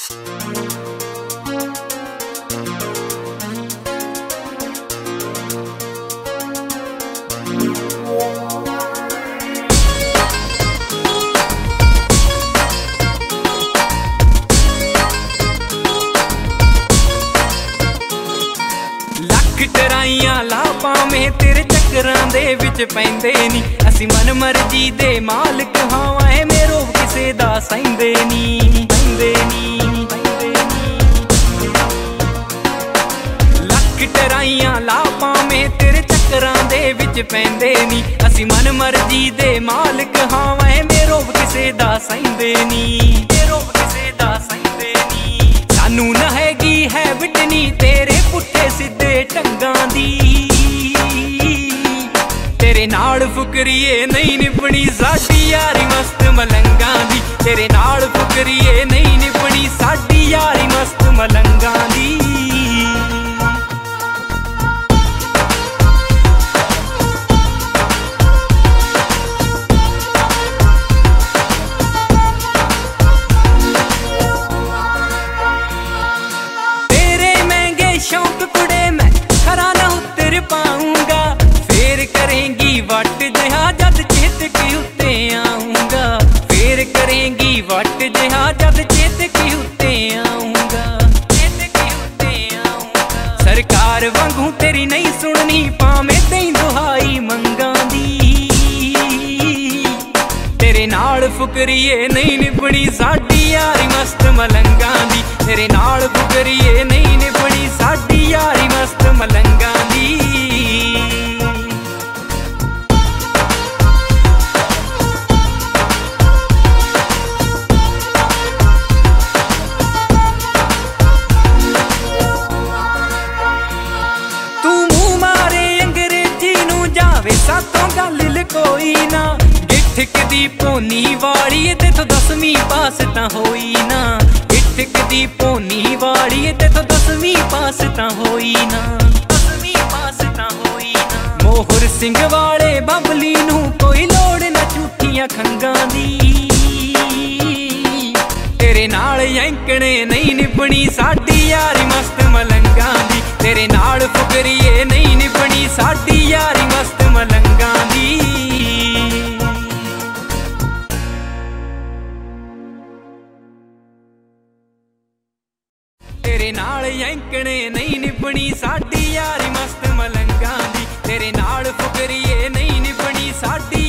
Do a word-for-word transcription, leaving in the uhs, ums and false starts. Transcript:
टराइयां ला पावें तेरे चक्करां दे विच पैंदे नी। असी मन मर्जी दे मालिक हावां मेरो किसे दा सैंदे नी सैंदे नी सैंदे नी। लख टराइयां ला पावें तेरे चक्करां दे विच पैंदे नी। असी मन मर्जी दे मालिक हावां मेरो किसे दा सैंदे नी मेरो किसे दा सैंदे नी। सानू न हैगी हैबिट नी तेरे पुट्ठे सिद्धे ढंगां दी। तेरे नाल फुकरीए नहीं निभनी साडी यारी मस्त मलंगां दी। तेरे नाल फुकरीए नहीं निभनी साडी यारी मस्त मलंगां दी। शौक कुड़े मैं खरा न उतर पाऊंगा। फेर करेंगी वट जहा जद चेत की उत्ते आऊंगा। फेर करेंगी वट जहा जद चेत की उत्ते आऊंगा चेत की उत्ते आऊंगा। सरकार वांगू तेरी नहीं सुननी पावें तेई दुहाई मंगां दी। तेरे नाल फुकरीए नहीं निभनी साडी यारी मस्त मलंगां दी। तेरे नाल फुकरीए नहीं निभनी साडी यारी मस्त मलंगां दी। तू मुंह मारे अंग्रेजी नू जावे सातों गल लकोई ना। गिठक दी पोनी वाली ते तो दसवीं पास तां होई ना। गिठक दी पोनी वाली ते तो दसवीं पास तां होई ना दसवीं पास तां होई ना। मोहर सिंह वाले बबली नू कोई लोड़ ना झूठियां खंगां दी। तेरे नाल यंकणे नहीं निभनी साडी यारी मस्त मलंगां दी। तेरे नाल फुकरीए नहीं निभनी साडी यारी मस्त मलंगां दी। तेरे नाल यंकणे नहीं निभनी साडी यारी मस्त मलंगां दी। तेरे नाल फुकरीए नहीं निभनी साडी